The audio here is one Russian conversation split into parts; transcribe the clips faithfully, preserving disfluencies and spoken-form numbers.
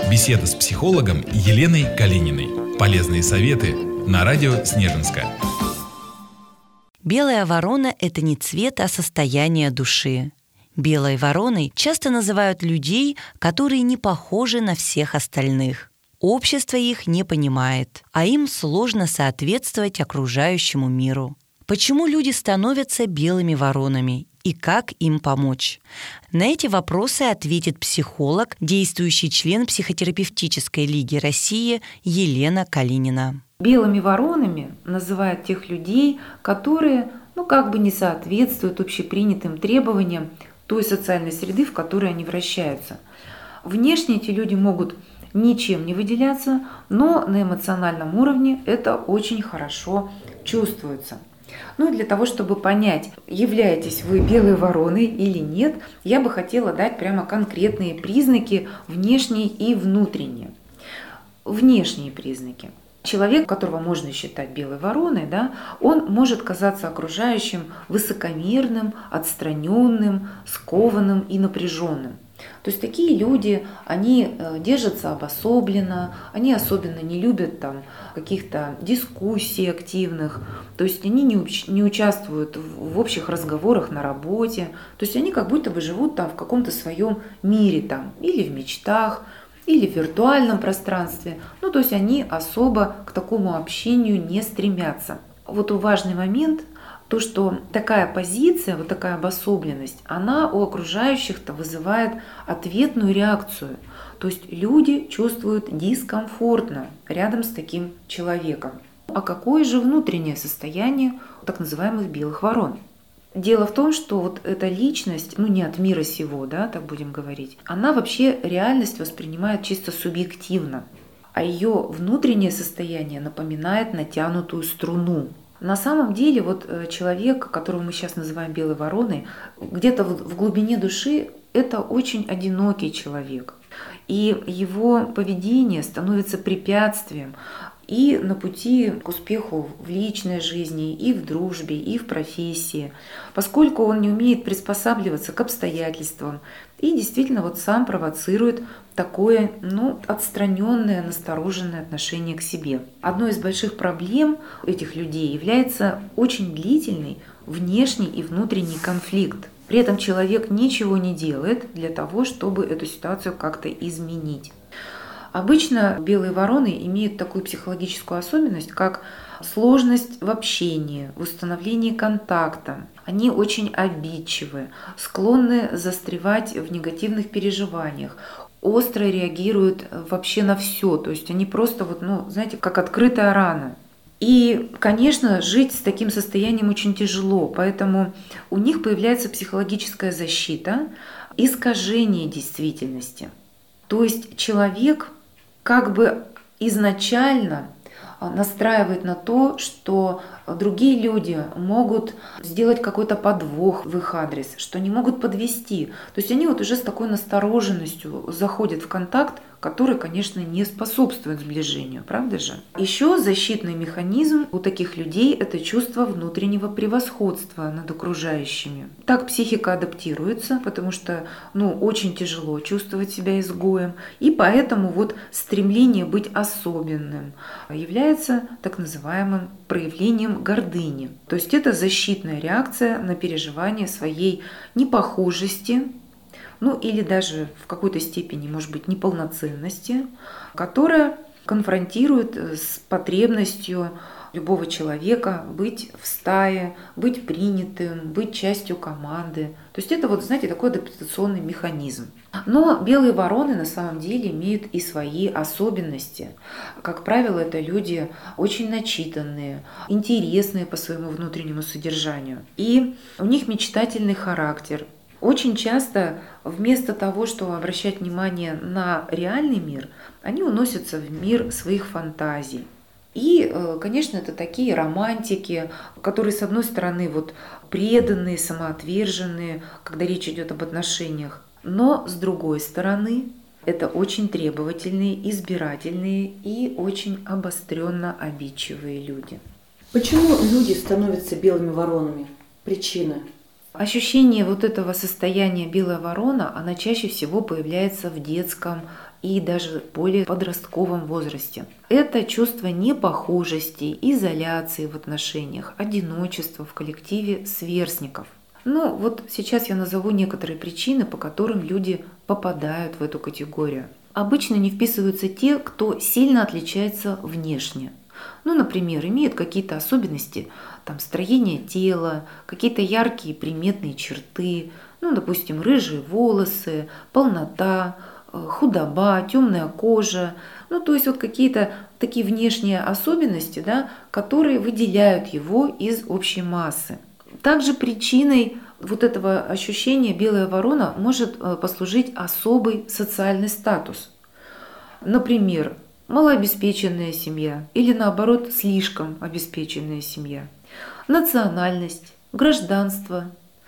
Беседа с психологом Еленой Калининой. Полезные советы на радио Снежинска. Белая ворона – это не цвет, а состояние души. Белой вороной часто называют людей, которые не похожи на всех остальных. Общество их не понимает, а им сложно соответствовать окружающему миру. Почему люди становятся белыми воронами и как им помочь? На эти вопросы ответит психолог, действующий член психотерапевтической лиги России Елена Калинина. Белыми воронами называют тех людей, которые, ну, как бы не соответствуют общепринятым требованиям той социальной среды, в которой они вращаются. Внешне эти люди могут ничем не выделяться, но на эмоциональном уровне это очень хорошо чувствуется. Ну и для того, чтобы понять, являетесь вы белой вороной или нет, я бы хотела дать прямо конкретные признаки внешние и внутренние. Внешние признаки. Человек, которого можно считать белой вороной, да, он может казаться окружающим высокомерным, отстраненным, скованным и напряженным. То есть такие люди, они держатся обособленно, они особенно не любят там каких-то дискуссий активных, то есть они не, уч- не участвуют в, в общих разговорах на работе, то есть они как будто бы живут там в каком-то своем мире там, или в мечтах, или в виртуальном пространстве, ну то есть они особо к такому общению не стремятся. Вот важный момент – то, что такая позиция, вот такая обособленность, она у окружающих-то вызывает ответную реакцию. То есть люди чувствуют дискомфортно рядом с таким человеком. А какое же внутреннее состояние так называемых белых ворон? Дело в том, что вот эта личность, ну не от мира сего, да, так будем говорить, она вообще реальность воспринимает чисто субъективно, а ее внутреннее состояние напоминает натянутую струну. На самом деле вот человек, которого мы сейчас называем белой вороной, где-то в глубине души это очень одинокий человек. И его поведение становится препятствием и на пути к успеху в личной жизни, и в дружбе, и в профессии, поскольку он не умеет приспосабливаться к обстоятельствам и действительно вот сам провоцирует такое, ну, отстраненное, настороженное отношение к себе. Одной из больших проблем этих людей является очень длительный внешний и внутренний конфликт. При этом человек ничего не делает для того, чтобы эту ситуацию как-то изменить. Обычно белые вороны имеют такую психологическую особенность, как сложность в общении, в установлении контакта. Они очень обидчивы, склонны застревать в негативных переживаниях, остро реагируют вообще на все. То есть они просто, вот, ну, знаете, как открытая рана. И, конечно, жить с таким состоянием очень тяжело, поэтому у них появляется психологическая защита, искажение действительности. То есть человек как бы изначально настраивает на то, что другие люди могут сделать какой-то подвох в их адрес, что они могут подвести. То есть они вот уже с такой настороженностью заходят в контакт, который, конечно, не способствует сближению, правда же? Еще защитный механизм у таких людей – это чувство внутреннего превосходства над окружающими. Так психика адаптируется, потому что, ну, очень тяжело чувствовать себя изгоем, и поэтому вот стремление быть особенным является так называемым проявлением гордыни. То есть это защитная реакция на переживание своей непохожести, ну или даже в какой-то степени, может быть, неполноценности, которая конфронтирует с потребностью любого человека быть в стае, быть принятым, быть частью команды. То есть это вот, знаете, такой адаптационный механизм. Но белые вороны на самом деле имеют и свои особенности. Как правило, это люди очень начитанные, интересные по своему внутреннему содержанию. И у них мечтательный характер. Очень часто вместо того, чтобы обращать внимание на реальный мир, они уносятся в мир своих фантазий. И, конечно, это такие романтики, которые, с одной стороны, вот преданные, самоотверженные, когда речь идет об отношениях, но, с другой стороны, это очень требовательные, избирательные и очень обостренно обидчивые люди. Почему люди становятся белыми воронами? Причина? Ощущение вот этого состояния белая ворона, она чаще всего появляется в детском и даже в более подростковом возрасте. Это чувство непохожести, изоляции в отношениях, одиночества в коллективе сверстников. Ну вот сейчас я назову некоторые причины, по которым люди попадают в эту категорию. Обычно не вписываются те, кто сильно отличается внешне. Ну, например, имеют какие-то особенности, там, строение тела, какие-то яркие приметные черты, ну, допустим, рыжие волосы, полнота, худоба, темная кожа, ну, то есть вот какие-то такие внешние особенности, да, которые выделяют его из общей массы. Также причиной вот этого ощущения белая ворона может послужить особый социальный статус. Например, малообеспеченная семья или наоборот слишком обеспеченная семья, национальность, гражданство.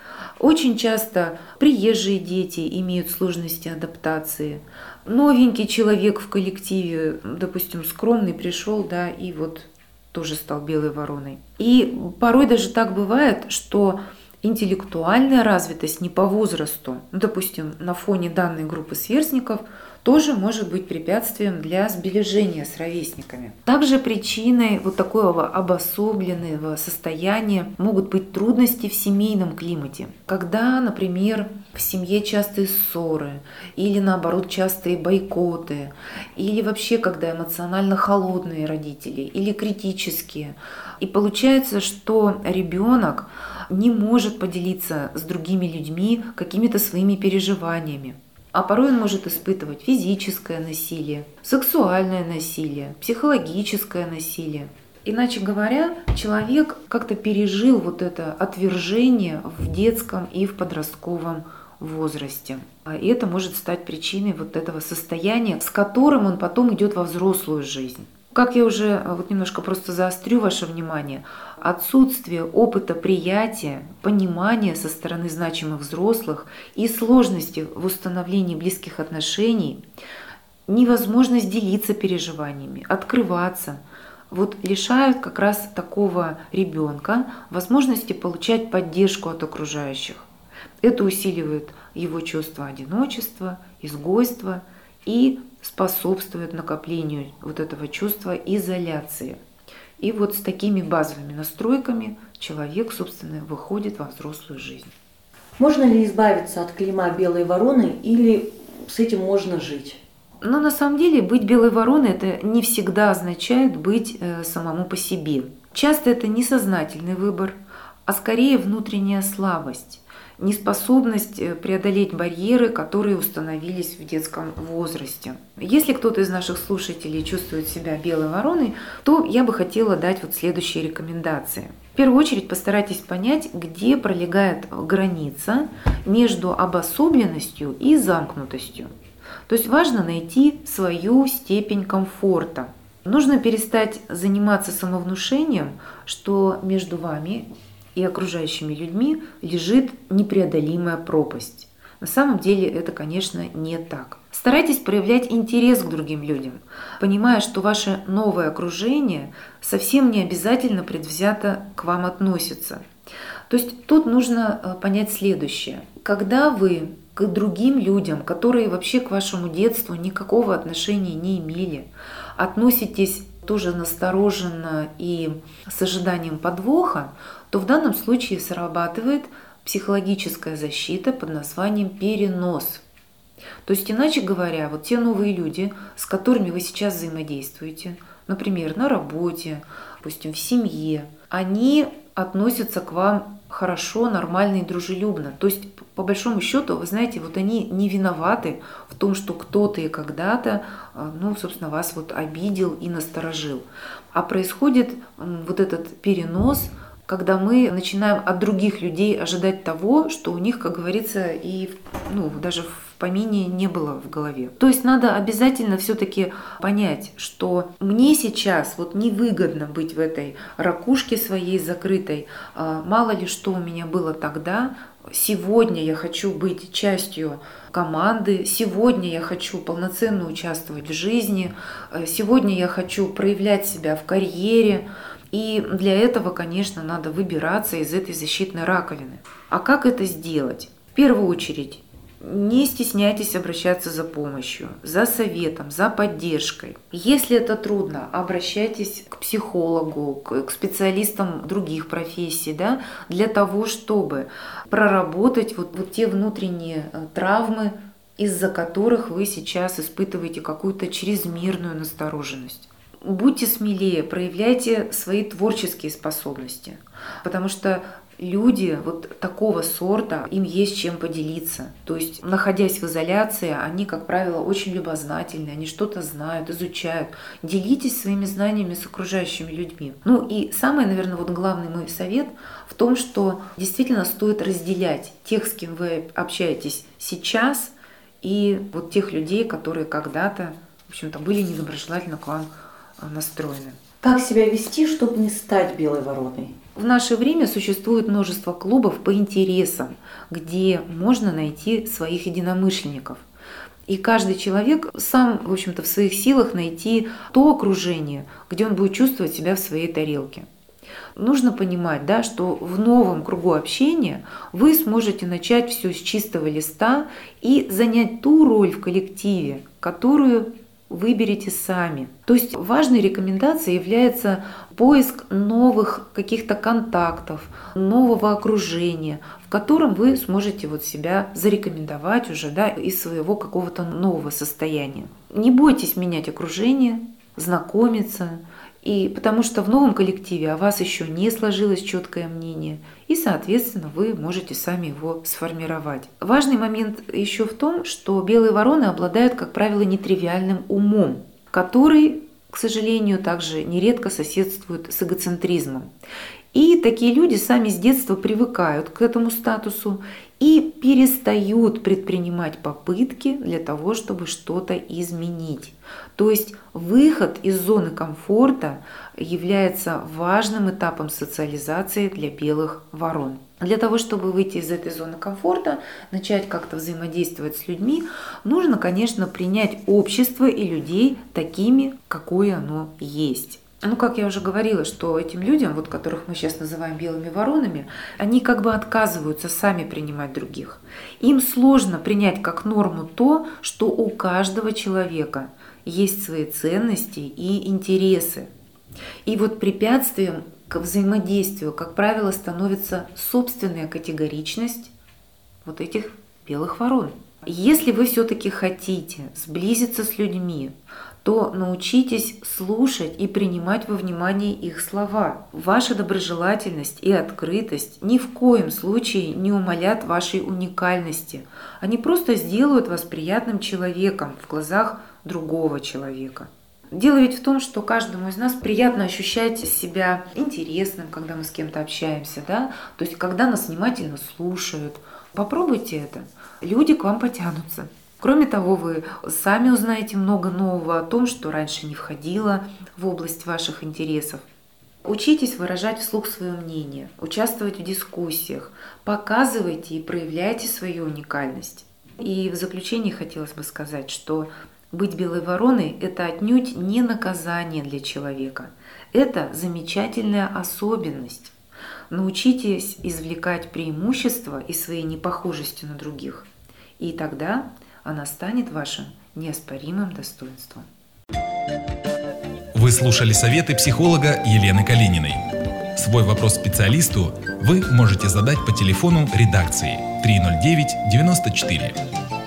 Очень часто приезжие дети имеют сложности адаптации. Новенький человек в коллективе, допустим, скромный, пришел, да, и вот тоже стал белой вороной. И порой даже так бывает, что интеллектуальная развитость не по возрасту, ну, допустим, на фоне данной группы сверстников, тоже может быть препятствием для сближения с ровесниками. Также причиной вот такого обособленного состояния могут быть трудности в семейном климате. Когда, например, в семье частые ссоры, или наоборот частые бойкоты, или вообще когда эмоционально холодные родители, или критические. И получается, что ребенок не может поделиться с другими людьми какими-то своими переживаниями. А порой он может испытывать физическое насилие, сексуальное насилие, психологическое насилие. Иначе говоря, человек как-то пережил вот это отвержение в детском и в подростковом возрасте. И это может стать причиной вот этого состояния, с которым он потом идет во взрослую жизнь. Как я уже вот немножко просто заострю ваше внимание, отсутствие опыта приятия, понимания со стороны значимых взрослых и сложности в установлении близких отношений, невозможность делиться переживаниями, открываться, вот лишают как раз такого ребенка возможности получать поддержку от окружающих. Это усиливает его чувство одиночества, изгойства и способствует накоплению вот этого чувства изоляции. И вот с такими базовыми настройками человек, собственно, выходит во взрослую жизнь. Можно ли избавиться от клейма белой вороны или с этим можно жить? Но на самом деле быть белой вороной это не всегда означает быть э, самому по себе. Часто это несознательный выбор, а скорее внутренняя слабость, неспособность преодолеть барьеры, которые установились в детском возрасте. Если кто-то из наших слушателей чувствует себя белой вороной, то я бы хотела дать вот следующие рекомендации. В первую очередь постарайтесь понять, где пролегает граница между обособленностью и замкнутостью. То есть важно найти свою степень комфорта. Нужно перестать заниматься самовнушением, что между вами и окружающими людьми лежит непреодолимая пропасть. На самом деле это, конечно, не так. Старайтесь проявлять интерес к другим людям, понимая, что ваше новое окружение совсем не обязательно предвзято к вам относится. То есть тут нужно понять следующее. Когда вы к другим людям, которые вообще к вашему детству никакого отношения не имели, относитесь тоже настороженно и с ожиданием подвоха, то в данном случае срабатывает психологическая защита под названием перенос. То есть, иначе говоря, вот те новые люди, с которыми вы сейчас взаимодействуете, например, на работе, допустим, в семье, они относятся к вам хорошо, нормально и дружелюбно. То есть, по большому счету, вы знаете, вот они не виноваты в том, что кто-то и когда-то, ну, собственно, вас вот обидел и насторожил. А происходит вот этот перенос, когда мы начинаем от других людей ожидать того, что у них, как говорится, и ну, даже в помине не было в голове. То есть надо обязательно все-таки понять, что мне сейчас вот невыгодно быть в этой ракушке своей закрытой. Мало ли что у меня было тогда. Сегодня я хочу быть частью команды, сегодня я хочу полноценно участвовать в жизни, сегодня я хочу проявлять себя в карьере. И для этого, конечно, надо выбираться из этой защитной раковины. А как это сделать? В первую очередь, Не стесняйтесь обращаться за помощью, за советом, за поддержкой. Если это трудно, обращайтесь к психологу, к специалистам других профессий, да, для того, чтобы проработать вот, вот те внутренние травмы, из-за которых вы сейчас испытываете какую-то чрезмерную настороженность. Будьте смелее, проявляйте свои творческие способности, потому что люди вот такого сорта, им есть чем поделиться. То есть, находясь в изоляции, они, как правило, очень любознательны, они что-то знают, изучают. Делитесь своими знаниями с окружающими людьми. Ну и самый, наверное, вот главный мой совет в том, что действительно стоит разделять тех, с кем вы общаетесь сейчас, и вот тех людей, которые когда-то, в общем-то, были недоброжелательно к вам настроены. Как себя вести, чтобы не стать белой вороной? В наше время существует множество клубов по интересам, где можно найти своих единомышленников. И каждый человек сам, в общем-то, в своих силах найти то окружение, где он будет чувствовать себя в своей тарелке. Нужно понимать, да, что в новом кругу общения вы сможете начать все с чистого листа и занять ту роль в коллективе, которую выберите сами. То есть важной рекомендацией является поиск новых каких-то контактов, нового окружения, в котором вы сможете вот себя зарекомендовать уже, да, из своего какого-то нового состояния. Не бойтесь менять окружение, знакомиться, и потому что в новом коллективе о вас еще не сложилось четкое мнение, и, соответственно, вы можете сами его сформировать. Важный момент еще в том, что белые вороны обладают, как правило, нетривиальным умом, который, к сожалению, также нередко соседствует с эгоцентризмом. И такие люди сами с детства привыкают к этому статусу и перестают предпринимать попытки для того, чтобы что-то изменить. То есть выход из зоны комфорта является важным этапом социализации для белых ворон. Для того, чтобы выйти из этой зоны комфорта, начать как-то взаимодействовать с людьми, нужно, конечно, принять общество и людей такими, какое оно есть. Ну, как я уже говорила, что этим людям, вот которых мы сейчас называем белыми воронами, они как бы отказываются сами принимать других. Им сложно принять как норму то, что у каждого человека есть свои ценности и интересы. И вот препятствием к взаимодействию, как правило, становится собственная категоричность вот этих белых ворон. Если вы все-таки хотите сблизиться с людьми, то научитесь слушать и принимать во внимание их слова. Ваша доброжелательность и открытость ни в коем случае не умалят вашей уникальности. Они просто сделают вас приятным человеком в глазах другого человека. Дело ведь в том, что каждому из нас приятно ощущать себя интересным, когда мы с кем-то общаемся, да? То есть, когда нас внимательно слушают. Попробуйте это. Люди к вам потянутся. Кроме того, вы сами узнаете много нового о том, что раньше не входило в область ваших интересов. Учитесь выражать вслух свое мнение, участвовать в дискуссиях, показывайте и проявляйте свою уникальность. И в заключение хотелось бы сказать, что быть белой вороной – это отнюдь не наказание для человека. Это замечательная особенность. Научитесь извлекать преимущества из своей непохожести на других. И тогда она станет вашим неоспоримым достоинством. Вы слушали советы психолога Елены Калининой. Свой вопрос специалисту вы можете задать по телефону редакции триста девять девяносто четыре.